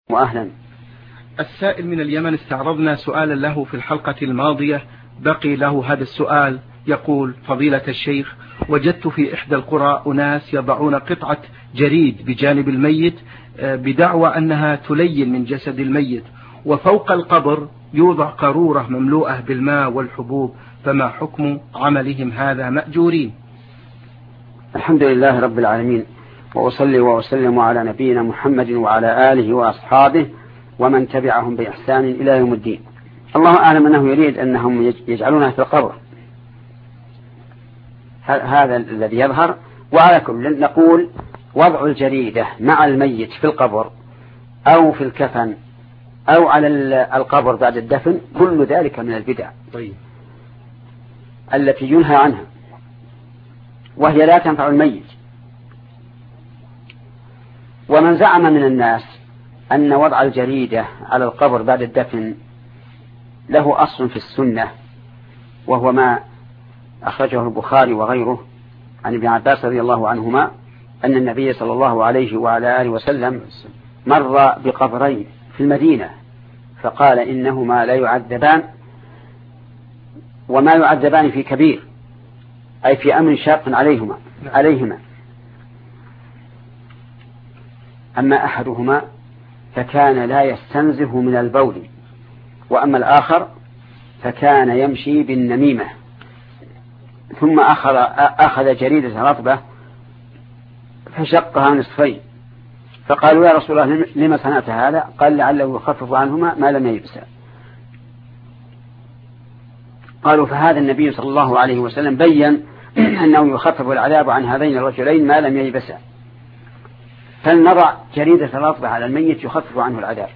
وأهلا. السائل من اليمن استعرضنا سؤالا له في الحلقة الماضية، بقي له هذا السؤال. يقول: فضيلة الشيخ، وجدت في إحدى القرى أناس يضعون قطعة جريد بجانب الميت بدعوى أنها تلين من جسد الميت، وفوق القبر يوضع قارورة مملوءة بالماء والحبوب، فما حكم عملهم هذا مأجورين؟ الحمد لله رب العالمين، وأصلي وأسلم على نبينا محمد وعلى آله وأصحابه ومن تبعهم بإحسان إلى يوم الدين. الله أعلم أنه يريد أنهم يجعلونها في القبر، هذا الذي يظهر. وعلى كل نقول وضع الجريدة مع الميت في القبر أو في الكفن أو على القبر بعد الدفن، كل ذلك من البدع التي ينهى عنها، وهي لا تنفع الميت. ومن زعم من الناس أن وضع الجريدة على القبر بعد الدفن له أصل في السنة، وهو ما أخرجه البخاري وغيره عن ابن عباس رضي الله عنهما أن النبي صلى الله عليه وعلى آله وسلم مر بقبرين في المدينة فقال: إنهما لا يعذبان، وما يعذبان في كبير، أي في أمر شاق عليهما. أما أحدهما فكان لا يستنزه من البول، وأما الآخر فكان يمشي بالنميمة. ثم أخذ جريدة رطبة فشقها نصفين، فقالوا: يا رسول الله لما صنعت هذا؟ قال: لعله يخفف عنهما ما لم ييبسا. قالوا: فهذا النبي صلى الله عليه وسلم بين أنه يخفف العذاب عن هذين الرجلين ما لم ييبسا، فلنضع جريدة رطبة على الميت يخفف عنه العذاب.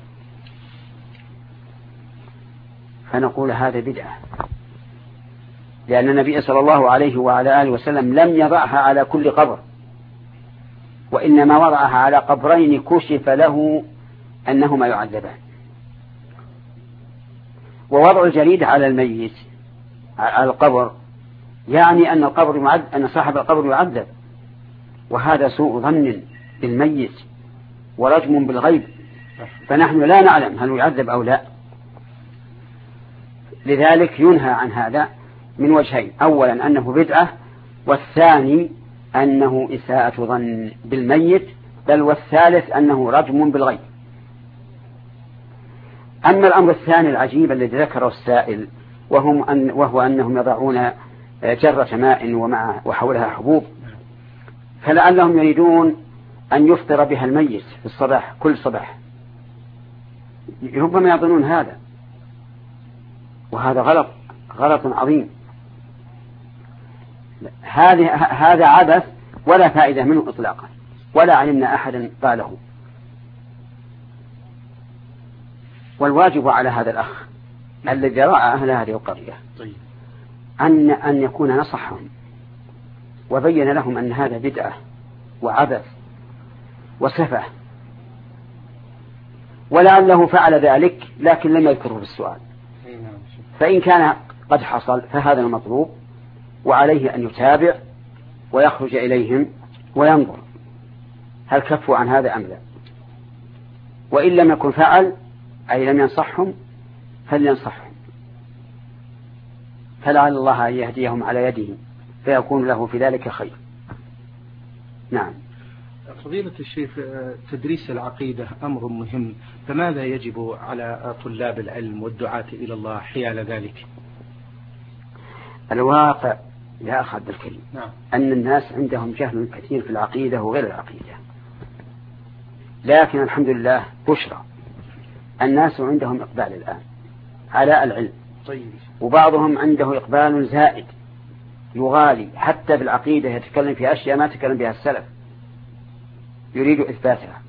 فنقول هذا بدعة، لأن النبي صلى الله عليه وعلى آله وسلم لم يضعها على كل قبر، وإنما وضعها على قبرين كشف له أنهما يعذبان. ووضع الجريدة على الميت على القبر يعني أن صاحب القبر يعذب، وهذا سوء ظن بالميت ورجم بالغيب، فنحن لا نعلم هل يعذب أو لا. لذلك ينهى عن هذا من وجهين: أولا أنه بدعة، والثاني أنه إساءة ظن بالميت، بل والثالث أنه رجم بالغيب. أما الأمر الثاني العجيب الذي ذكره السائل، وهو أنهم يضعون جرة ماء وحولها حبوب، فلعلهم يريدون أن يفطر بها الميت في الصباح كل صباح، ربما يظنون هذا، وهذا غلط عظيم. هذا عبث ولا فائدة منه إطلاقا، ولا علمنا أحدا قاله. والواجب على هذا الأخ الذي رأى أهل هذه القرية أن يكون نصحهم وبين لهم أن هذا بدعة وعبث وسفه، ولعله فعل ذلك لكن لم يذكره في السؤال. فإن كان قد حصل فهذا المطلوب، وعليه أن يتابع ويخرج إليهم وينظر هل كفوا عن هذا أم لا. وإن لم يكن فعل أي لم ينصحهم فلينصحهم، فلعل الله أن يهديهم على يده فيكون له في ذلك خير. نعم. فضيلة الشيخ، تدريس العقيدة أمر مهم، فماذا يجب على طلاب العلم والدعاة إلى الله حيال ذلك؟ الواقع يا أخ عبد الكريم أن الناس عندهم جهل كثير في العقيدة وغير العقيدة، لكن الحمد لله بشرى، الناس عندهم إقبال الآن على العلم، وبعضهم عنده إقبال زائد يغالي حتى في العقيدة، يتكلم في أشياء ما تكلم بها السلف، يريد إثباتها.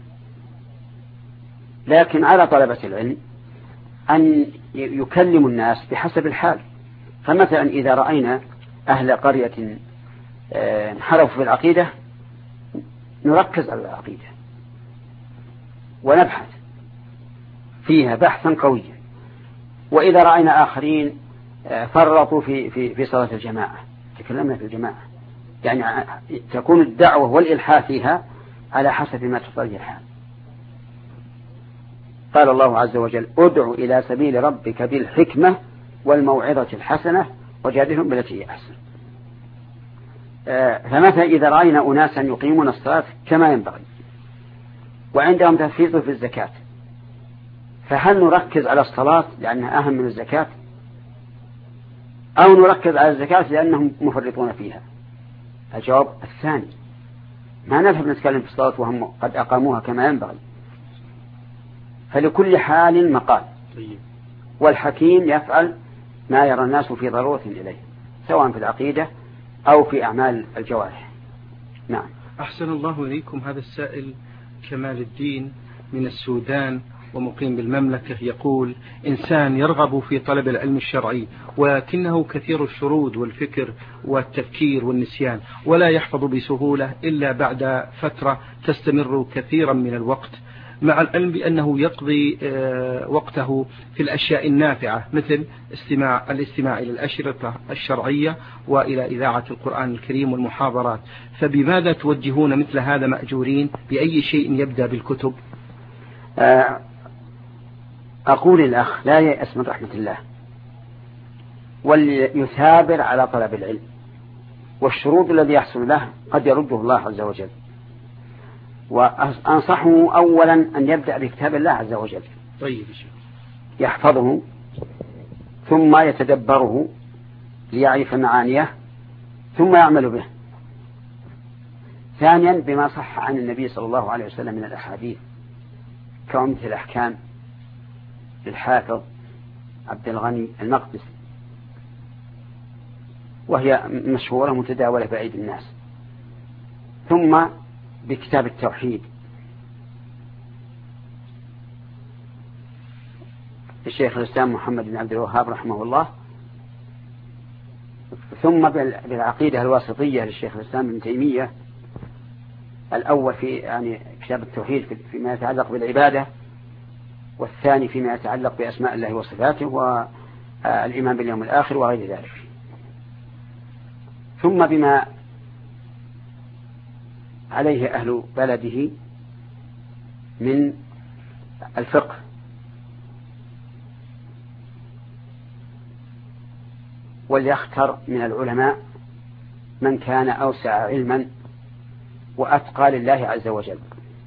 لكن على طلبة العلم أن يكلموا الناس بحسب الحال. فمثلا إذا رأينا أهل قرية انحرفوا في العقيدة نركز على العقيدة ونبحث فيها بحثا قويا، وإذا رأينا آخرين فرطوا في صلاة الجماعة تكلمنا في الجماعة، يعني تكون الدعوة والإلحاح فيها على حسب ما تقتضيه الحال. قال الله عز وجل ادع إلى سبيل ربك بالحكمة والموعظة الحسنة وجادلهم بالتي هي أحسن. فمثلا إذا رأينا أناسا يقيمون الصلاة كما ينبغي وعندهم تفريط في الزكاة، فهل نركز على الصلاة لأنها أهم من الزكاة، أو نركز على الزكاة لأنهم مفرطون فيها؟ الجواب الثاني، ما نذهب نتكلم في الصلاة وهم قد أقاموها كما ينبغي. فلكل حال مقال، والحكيم يفعل ما يرى الناس في ضرورة إليه سواء في العقيدة أو في أعمال الجوارح. نعم. أحسن الله إليكم. هذا السائل كمال الدين من السودان ومقيم بالمملكة يقول: إنسان يرغب في طلب العلم الشرعي ولكنه كثير الشرود والفكر والتفكير والنسيان، ولا يحفظ بسهولة إلا بعد فترة تستمر كثيرا من الوقت، مع العلم بأنه يقضي وقته في الأشياء النافعة مثل الاستماع إلى الأشرطة الشرعية وإلى إذاعة القرآن الكريم والمحاضرات، فبماذا توجهون مثل هذا مأجورين؟ بأي شيء يبدأ بالكتب؟ أقول الأخ لا يأس من رحمة الله، وليثابر على طلب العلم، والشروط الذي يحصل له قد يرده الله عز وجل. وأنصحه أولا أن يبدأ بكتاب الله عز وجل، طيب، يحفظه ثم يتدبره ليعرف معانيه ثم يعمل به. ثانيا بما صح عن النبي صلى الله عليه وسلم من الأحاديث كأمثل الأحكام للحافظ عبد الغني المقدسي، وهي مشهورة متداولة بأيدي الناس. ثم بكتاب التوحيد للشيخ الإسلام محمد بن عبد الوهاب رحمه الله، ثم بالعقيدة الواسطية للشيخ الإسلام ابن تيمية، الأول في يعني كتاب التوحيد فيما يتعلق بالعبادة، والثاني فيما يتعلق بأسماء الله وصفاته والإيمان باليوم الآخر وغير ذلك. ثم بما عليه أهل بلده من الفقه، وليختر من العلماء من كان أوسع علما وأتقى لله عز وجل،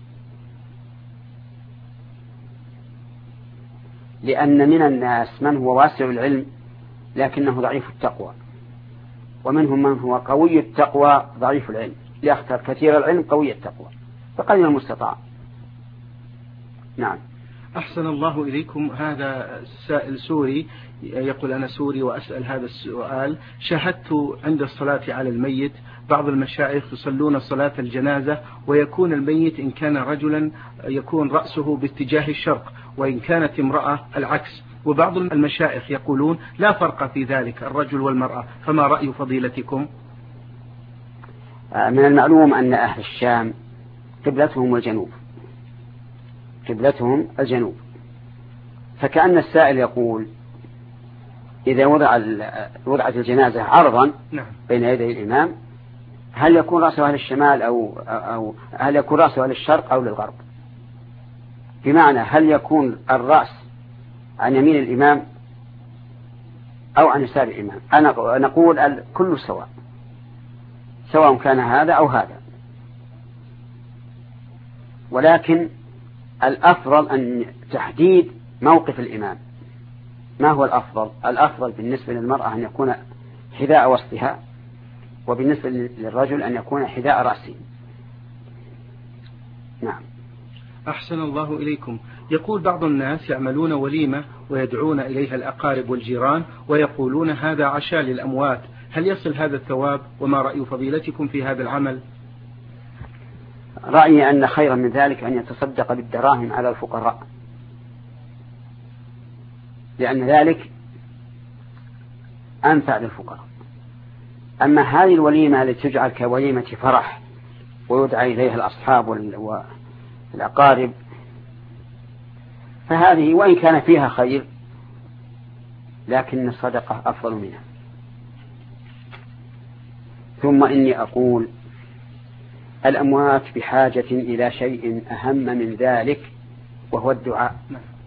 لأن من الناس من هو واسع العلم لكنه ضعيف التقوى، ومنهم من هو قوي التقوى ضعيف العلم. ليختار كثير العلم قوي التقوى فقليل المستطاع. نعم. أحسن الله إليكم. هذا سائل سوري يقول: أنا سوري وأسأل هذا السؤال. شاهدت عند الصلاة على الميت بعض المشايخ يصلون صلاة الجنازة ويكون الميت إن كان رجلا يكون رأسه باتجاه الشرق، وإن كانت امرأة العكس، وبعض المشايخ يقولون لا فرق في ذلك الرجل والمرأة، فما رأي فضيلتكم؟ من المعلوم أن أهل الشام قبلتهم الجنوب، قبلتهم الجنوب، فكأن السائل يقول إذا وضعت الجنازة عرضا بين يدي الإمام هل يكون رأسه للشمال أو هل يكون رأسه للشرق أو للغرب؟ بمعنى هل يكون الرأس عن يمين الإمام أو عن يسار الإمام؟ أنا نقول كل سواء كان هذا أو هذا، ولكن الأفضل أن تحديد موقف الإمام. ما هو الأفضل؟ الأفضل بالنسبة للمرأة أن يكون حذاء وسطها، وبالنسبة للرجل أن يكون حذاء رأسه. نعم. أحسن الله إليكم. يقول بعض الناس يعملون وليمة ويدعون إليها الأقارب والجيران ويقولون هذا عشاء للأموات، هل يصل هذا الثواب؟ وما رأي فضيلتكم في هذا العمل؟ رأيي أن خيرا من ذلك أن يتصدق بالدراهم على الفقراء، لأن ذلك أنفع للفقراء. أما هذه الوليمة التي تجعل كوليمة فرح ويدعى إليها الأصحاب والأقارب، فهذه وإن كان فيها خير لكن الصدقة أفضل منها. ثم إني أقول الأموات بحاجة إلى شيء أهم من ذلك وهو الدعاء.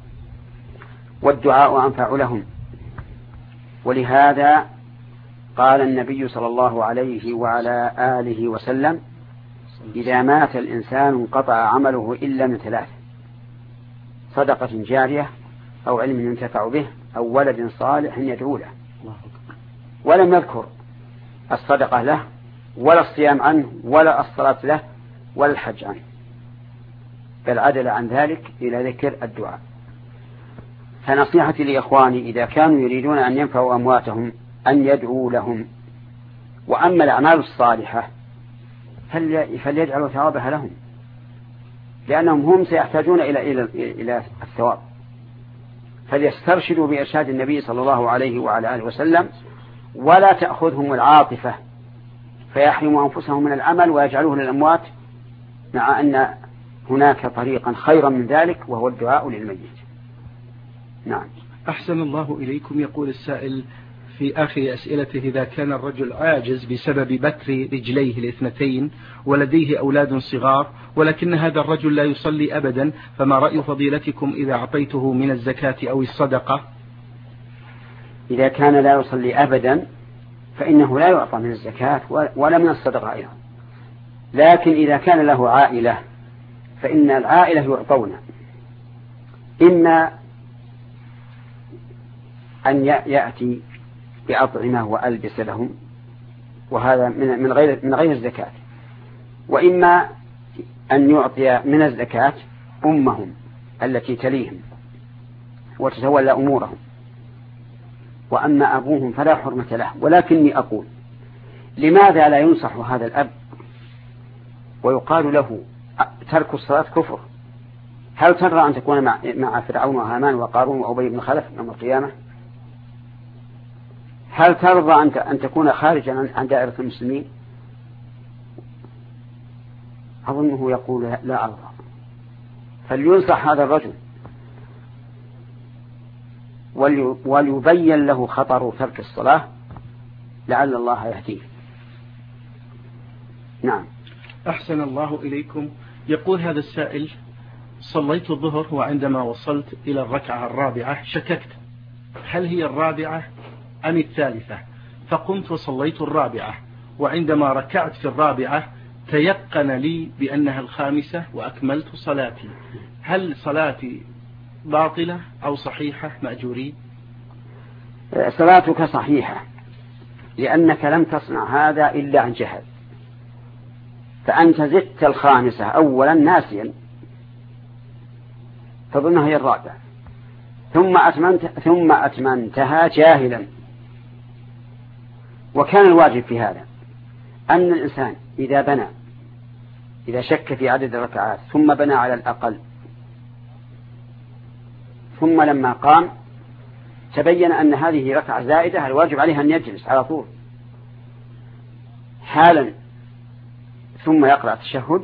والدعاء أنفع لهم. ولهذا قال النبي صلى الله عليه وعلى آله وسلم: إذا مات الإنسان انقطع عمله إلا من ثلاث: صدقة جارية، أو علم ينتفع به، أو ولد صالح يدعو له. ولم يذكر الصدقة له، ولا الصيام عنه، ولا الصلاة له، ولا الحج عنه، بل عدل عن ذلك إلى ذكر الدعاء. فنصيحتي لإخواني إذا كانوا يريدون أن ينفعوا أمواتهم أن يدعوا لهم. وأما الأعمال الصالحة فليجعلوا ثوابها لهم، لأنهم هم سيحتاجون إلى الثواب. فليسترشدوا بإرشاد النبي صلى الله عليه وعلى آله وسلم، ولا تأخذهم العاطفة فيحرموا أنفسهم من العمل ويجعلوه للأموات، مع أن هناك طريقا خيرا من ذلك وهو الدعاء للميت. نعم. أحسن الله إليكم. يقول السائل في آخر أسئلته: إذا كان الرجل عاجز بسبب بتر رجليه الاثنتين ولديه أولاد صغار، ولكن هذا الرجل لا يصلي أبدا، فما رأي فضيلتكم إذا أعطيته من الزكاة أو الصدقة؟ إذا كان لا يصلي أبدا فإنه لا يعطى من الزكاة ولا من الصدقة أيضا. لكن إذا كان له عائلة فإن العائلة يعطون، إما أن يأتي بأطعمة وألبس لهم، وهذا من غير الزكاة، وإما أن يعطي من الزكاة أمهم التي تليهم وتتولى أمورهم. وأما أبوهم فلا حرمة له. ولكني أقول: لماذا لا ينصح هذا الأب ويقال له ترك الصلاة كفر؟ هل ترى أن تكون مع فرعون وهامان وقارون وأبي بن خلف يوم القيامة؟ هل ترضى أن تكون خارجا عن دائرة المسلمين؟ أظنه يقول: لا أرضى. فلينصح هذا الرجل وليبين له خطر ترك الصلاة لعل الله يهديه. نعم. أحسن الله إليكم. يقول هذا السائل: صليت الظهر، وعندما وصلت إلى الركعة الرابعة شككت هل هي الرابعة أم الثالثة، فقمت وصليت الرابعة، وعندما ركعت في الرابعة تيقن لي بأنها الخامسة وأكملت صلاتي. هل صلاتي باطلة أو صحيحة مأجورين؟ صلاتك صحيحة، لأنك لم تصنع هذا إلا عن جهل. فأنت زدت الخامسة أولا ناسيا تظنها هي الرابعة، ثم أتممتها جاهلا. وكان الواجب في هذا أن الإنسان إذا شك في عدد الركعات ثم بنى على الأقل، ثم لما قام تبين أن هذه ركعة زائدة، الواجب عليه أن يجلس على طول حالا، ثم يقرأ التشهد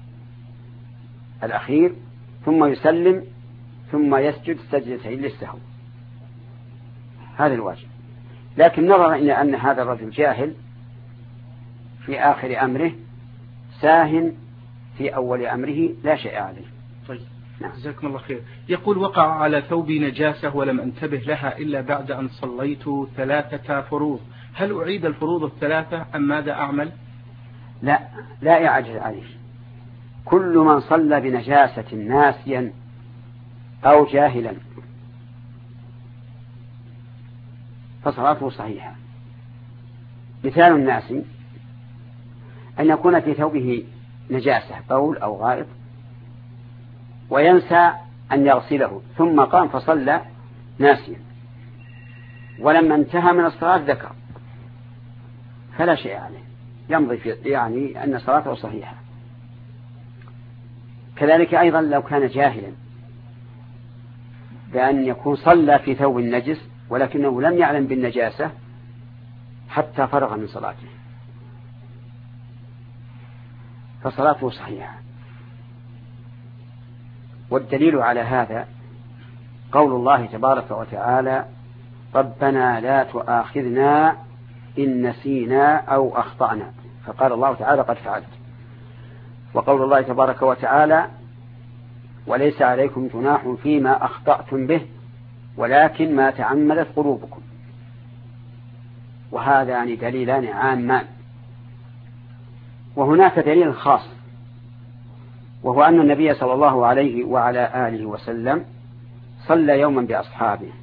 الأخير، ثم يسلم، ثم يسجد سجدتين للسهو. هذا الواجب. لكن نظرا إلى أن هذا الرجل جاهل في آخر أمره ساهن في أول أمره لا شيء عليه. طيب، جزاكم الله خير. يقول: وقع على ثوبي نجاسة ولم أنتبه لها إلا بعد أن صليت 3 فروض، هل أعيد الفروض 3 أم ماذا أعمل؟ لا يعجز عليه. كل من صلى بنجاسة ناسيا أو جاهلا فصلاته صحيحة. مثال الناس أن يكون في ثوبه نجاسة بول أو غائط وينسى أن يغسله، ثم قام فصلى ناسيا، ولما انتهى من الصلاة ذكر، فلا شيء عليه، يمضي يعني أن صلاته صحيحة. كذلك أيضا لو كان جاهلا بأن يكون صلى في ثوب النجس ولكنه لم يعلم بالنجاسة حتى فرغ من صلاته، فصلاته صحيحة. والدليل على هذا قول الله تبارك وتعالى: ربنا لا تؤاخذنا إن نسينا أو أخطأنا، فقال الله تعالى: قد فعلت. وقول الله تبارك وتعالى: وليس عليكم جناح فيما أخطأتم به ولكن ما تعمدت قلوبكم. وهذان دليلان عامان. وهناك دليل خاص، وهو أن النبي صلى الله عليه وعلى آله وسلم صلى يوما بأصحابه،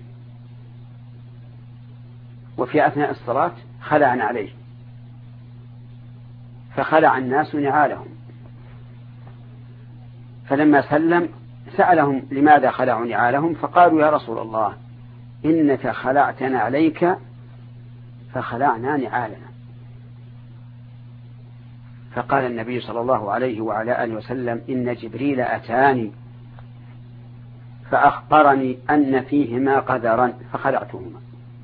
وفي أثناء الصلاة خلع عليه، فخلع الناس نعالهم، فلما سلم سألهم لماذا خلعوا نعالهم، فقالوا يا رسول الله إنك خلعتنا عليك فخلعنا نعالنا. فقال النبي صلى الله عليه وعلى آله وسلم إن جبريل أتاني فأخبرني أن فيهما قدرا فخلعتهما.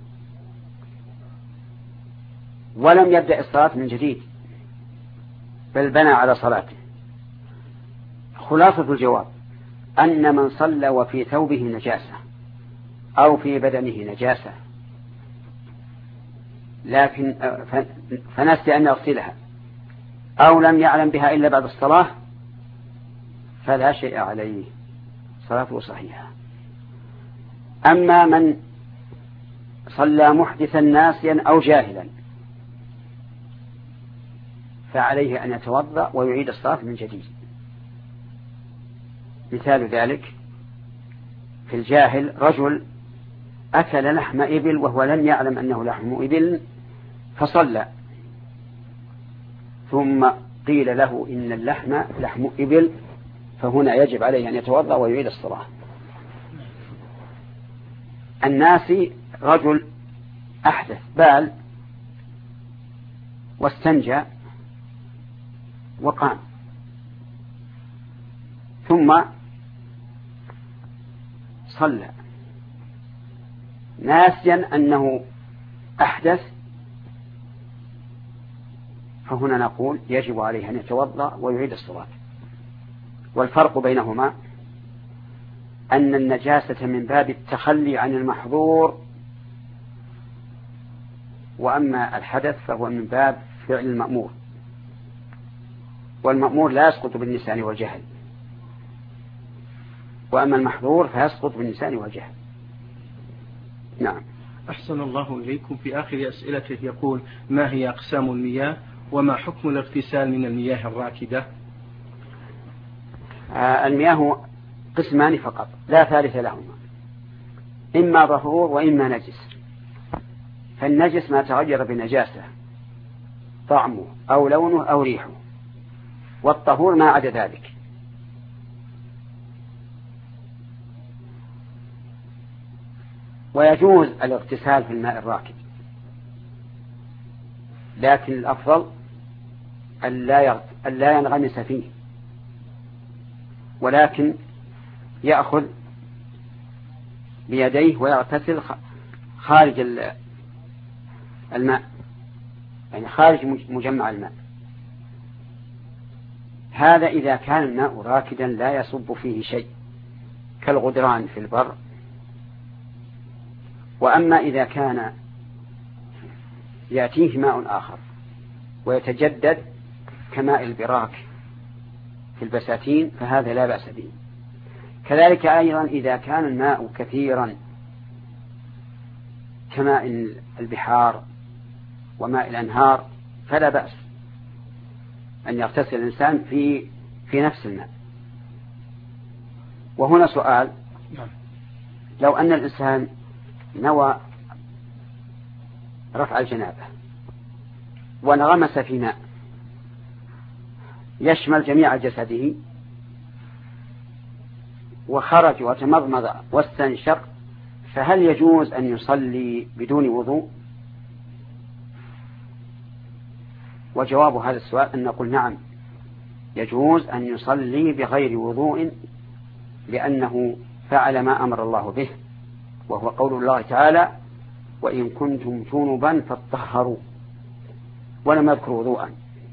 ولم يبدأ الصلاة من جديد، بل بنى على صلاته. خلاصة الجواب أن من صلى وفي ثوبه نجاسة أو في بدنه نجاسة لكن فنسي أن يغسلها أو لم يعلم بها إلا بعد الصلاة فلا شيء عليه، صلاته صحيحة. أما من صلى محدثا ناسيا أو جاهلا فعليه أن يتوضأ ويعيد الصلاة من جديد. مثال ذلك في الجاهل رجل أكل لحم إبل وهو لم يعلم أنه لحم إبل فصلى، ثم قيل له إن اللحم لحم إبل، فهنا يجب عليه أن يتوضأ ويعيد الصلاة. الناسي رجل أحدث بال واستنجى وقام، ثم صلى ناسيا أنه أحدث، فهنا نقول يجب عليه أن يتوضأ ويعيد الصلاة. والفرق بينهما أن النجاسة من باب التخلي عن المحظور، وأما الحدث فهو من باب فعل المأمور، والمأمور لا يسقط بالنسيان والجهل، وأما المحظور فيسقط بالنسيان والجهل. نعم. أحسن الله إليكم. في آخر أسئلته يقول ما هي أقسام المياه وما حكم الاغتسال من المياه الراكدة؟ المياه قسمان فقط لا ثالث لهما، إما طهور وإما نجس. فالنجس ما تغير بنجاسة طعمه أو لونه أو ريحه، والطهور ما عدا ذلك. ويجوز الاغتسال في الماء الراكد، لكن الأفضل أن لا ينغمس فيه، ولكن يأخذ بيديه ويغتسل خارج الماء، يعني خارج مجمع الماء. هذا إذا كان الماء راكدا لا يصب فيه شيء كالغدران في البر. وأما إذا كان يأتيه ماء آخر ويتجدد كماء البراك في البساتين فهذا لا بأس به. كذلك أيضا إذا كان الماء كثيرا كماء البحار وماء الأنهار فلا بأس أن يغتسل الإنسان في نفس الماء. وهنا سؤال: لو أن الإنسان نوى رفع الجنابة وانغمس في ماء يشمل جميع جسده وخرج وتمضمض واستنشق، فهل يجوز أن يصلي بدون وضوء؟ وجواب هذا السؤال أن نقول نعم، يجوز أن يصلي بغير وضوء، لأنه فعل ما أمر الله به، وهو قول الله تعالى: وإن كنتم جنبا فاطهروا، ولم يذكر وضوءا.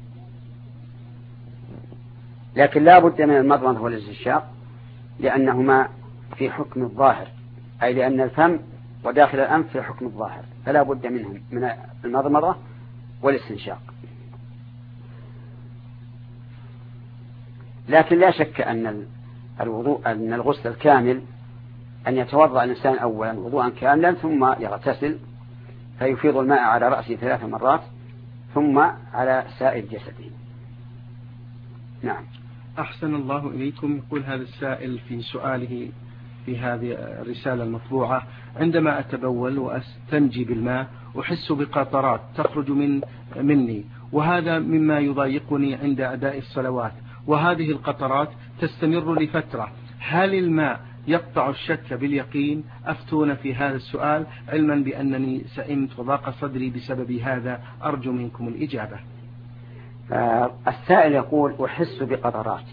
لكن لا بد من المضمضة والاستنشاق لأنهما في حكم الظاهر، أي لأن الفم وداخل الأنف في حكم الظاهر، فلا بد منهم من المضمضة والاستنشاق. لكن لا شك أن الغسل الكامل أن يتوضأ الإنسان أولا وضوءا كاملا ثم يغتسل فيفيض الماء على رأسه 3 مرات ثم على سائر جسده. نعم. أحسن الله إليكم. يقول هذا السائل في سؤاله في هذه الرسالة المطبوعة: عندما أتبول وأستنجي بالماء أحس بقطرات تخرج مني، وهذا مما يضايقني عند أداء الصلوات، وهذه القطرات تستمر لفترة. هل الماء يقطع الشك باليقين؟ أفتون في هذا السؤال علما بأنني سئمت وضاق صدري بسبب هذا، أرجو منكم الإجابة. السائل يقول أحس بقطرات،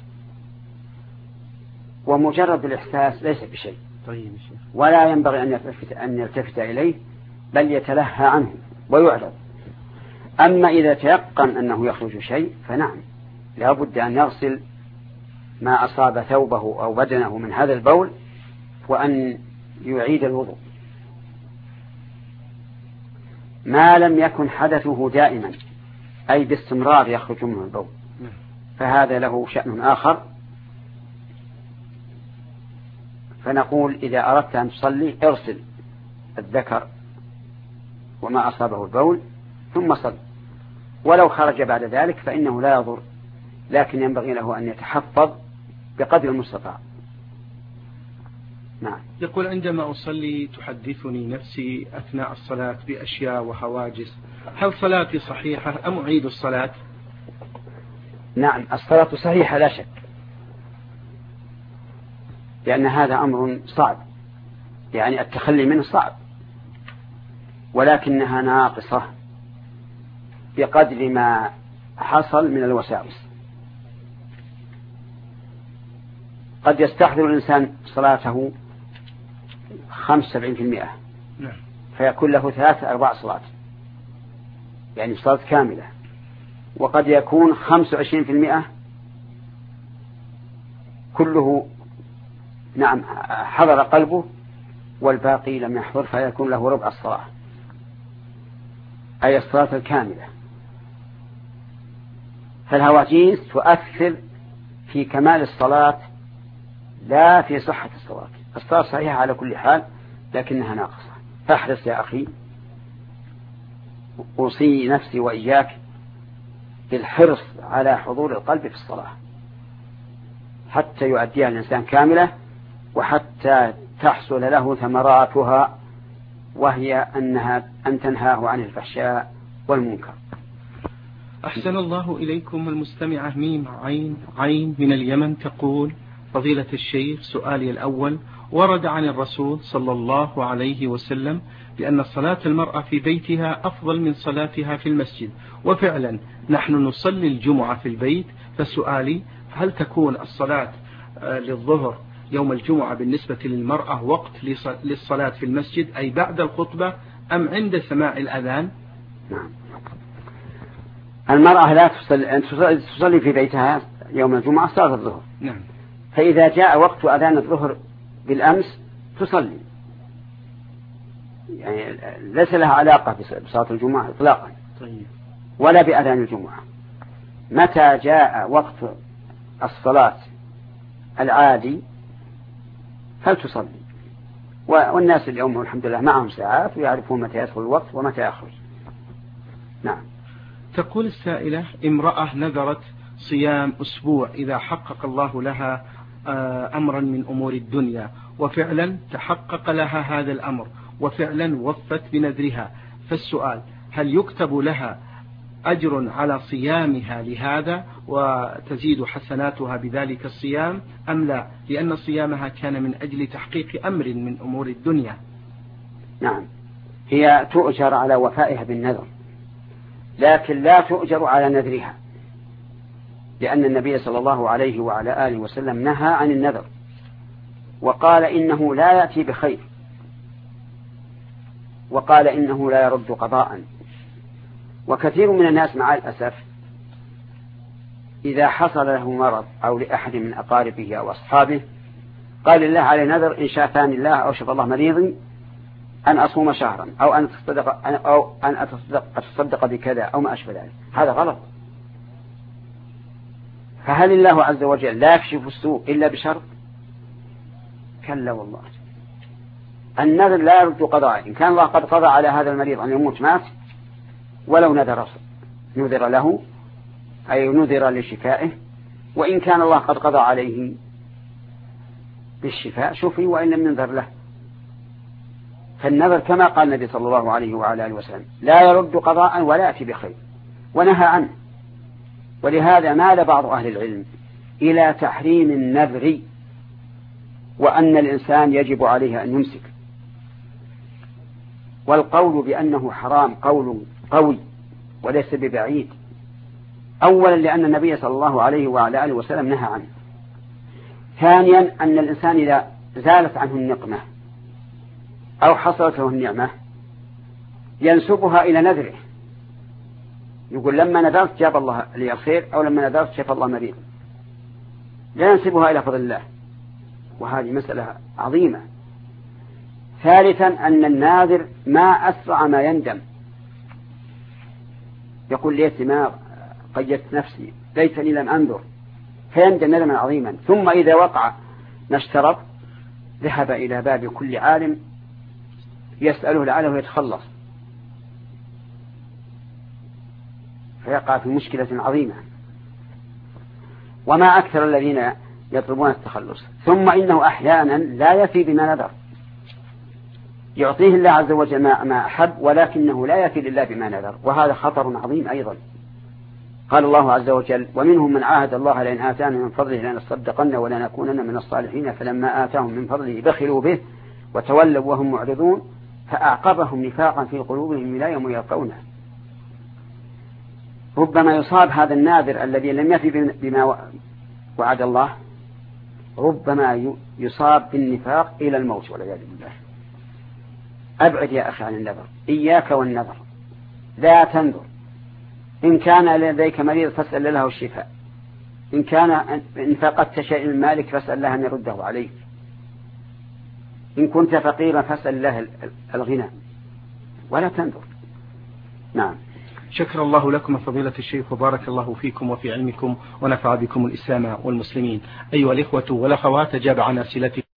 ومجرد الإحساس ليس بشيء، طيب ولا ينبغي أن يلتفت إليه، بل يتلهى عنه ويعرض. أما إذا تيقن أنه يخرج شيء فنعم لا بد أن يغسل ما أصاب ثوبه أو بدنه من هذا البول وأن يعيد الوضوء ما لم يكن حدثه دائما، أي باستمرار يخرج منه البول، فهذا له شأن آخر. فنقول إذا أردت أن تصلي اغسل الذكر وما أصابه البول ثم صل، ولو خرج بعد ذلك فإنه لا يضر، لكن ينبغي له أن يتحفظ بقدر المستطاع. نعم. يقول: عندما أصلي تحدثني نفسي أثناء الصلاة بأشياء وهواجس، هل صلاتي صحيحة أم أعيد الصلاة؟ نعم، الصلاة صحيحة لا شك، لأن هذا أمر صعب، يعني التخلي منه صعب، ولكنها ناقصة بقدر ما حصل من الوساوس. قد يستحضر الإنسان صلاته 75%، فيكون له 3/4 صلاة، يعني صلاة كاملة. وقد يكون 25% كله نعم حضر قلبه والباقي لم يحضر، فيكون له ربع الصلاة، أي الصلاة الكاملة. فالهواجيس تؤثر في كمال الصلاة لا في صحة الصلاة. الصلاة صحيحة على كل حال لكنها ناقصة. فاحرص يا أخي، أوصي نفسي وإياك بالحرص على حضور القلب في الصلاة حتى يؤديها الإنسان كاملة، وحتى تحصل له ثمراتها، وهي أن تنهاه عن الفحشاء والمنكر. أحسن الله إليكم. المستمعة ميم عين من اليمن تقول: فضيلة الشيخ، سؤالي الأول: ورد عن الرسول صلى الله عليه وسلم بأن صلاة المرأة في بيتها أفضل من صلاتها في المسجد، وفعلا نحن نصلي الجمعة في البيت، فسؤالي: هل تكون الصلاة للظهر يوم الجمعة بالنسبة للمرأة وقت للصلاة في المسجد، أي بعد الخطبة، أم عند سماع الأذان؟ نعم. المرأة لا تصلي في بيتها يوم الجمعة صلاة الظهر. نعم. فإذا جاء وقت أذان الظهر بالأمس تصلي، يعني ليس لها علاقة بصلاة الجمعة إطلاقا. طيب. ولا بأذان الجمعة. متى جاء وقت الصلاة العادي فلتصلي. والناس اليوم الحمد لله معهم ساعات ويعرفون متى يدخل الوقت ومتى يخرج. نعم. تقول السائلة: امرأة نذرت صيام أسبوع إذا حقق الله لها أمرا من أمور الدنيا، وفعلا تحقق لها هذا الأمر، وفعلا وفت بنذرها، فالسؤال: هل يكتب لها أجر على صيامها لهذا وتزيد حسناتها بذلك الصيام أم لا، لأن صيامها كان من أجل تحقيق أمر من أمور الدنيا؟ نعم، هي تؤجر على وفائها بالنذر، لكن لا تؤجر على نذرها، لأن النبي صلى الله عليه وعلى آله وسلم نهى عن النذر، وقال إنه لا يأتي بخير، وقال إنه لا يرد قضاء. وكثير من الناس مع الأسف إذا حصل له مرض أو لأحد من أقاربه أو أصحابه قال الله عليه نذر إن شافاني الله أو شفى الله مريضي أن أصوم شهرا أو أن أتصدق بكذا أو ما أشبه ذلك. هذا غلط. فهل الله عز وجل لا يكشف السوء إلا بشرط؟ كلا والله. النذر لا يرد قضاء. إن كان الله قد قضى على هذا المريض أن يموت مات، ولو نذر له أي نذر لشفائه، وإن كان الله قد قضى عليه بالشفاء شفي وإن لم ينذر له. فالنذر كما قال النبي صلى الله عليه وعلى آله وسلم لا يرد قضاء ولا يأتي بخير، ونهى عنه. ولهذا مال بعض أهل العلم إلى تحريم النذر، وأن الإنسان يجب عليه أن يمسك. والقول بأنه حرام قول قوي وليس ببعيد، أولا لأن النبي صلى الله عليه وعلى آله وسلم نهى عنه. ثانيا أن الإنسان إذا زالت عنه النقمة أو حصلت له النعمة ينسبها إلى نذره، يقول لما نذرت جاب الله لي الخير، أو لما نذرت شفى الله مريض، لا ينسبها إلى فضل الله، وهذه مسألة عظيمة. ثالثا أن الناذر ما أسرع ما يندم، يقول ليت ما قيدت نفسي، ليتني لم أنذر، فيندم ندما عظيما. ثم إذا وقع ما اشترط ذهب إلى باب كل عالم يسأله لعله يتخلص، فيقع في مشكلة عظيمة. وما أكثر الذين يطلبون التخلص. ثم إنه أحيانا لا يفي بما نذر، يعطيه الله عز وجل ما أحب، ولكنه لا يفي لله بما نذر، وهذا خطر عظيم أيضا. قال الله عز وجل ومنهم من عاهد الله لئن آتانا من فضله لنصدقن ولنكونن من الصالحين فلما آتاهم من فضله بخلوا به وتولوا وهم معرضون فأعقبهم نفاقا في قلوبهم إلى يوم يلقونه. ربما يصاب هذا الناذر الذي لم يفي بما وعد الله، ربما يصاب بالنفاق إلى الموت والعياذ بالله. أبعد يا أخي عن النذر، إياك والنذر، لا تنذر. إن كان لديك مريض فاسأل له الشفاء، إن فقدت شيء من مالك فاسأل الله أن يرده عليك، إن كنت فقيرا فاسأل الله الغنى، ولا تنذر. نعم. شكر الله لكم فضيلة الشيخ وبارك الله فيكم وفي علمكم ونفع بكم الإسلام والمسلمين. أيها الإخوة والأخوات، أجاب عن أسئلتكم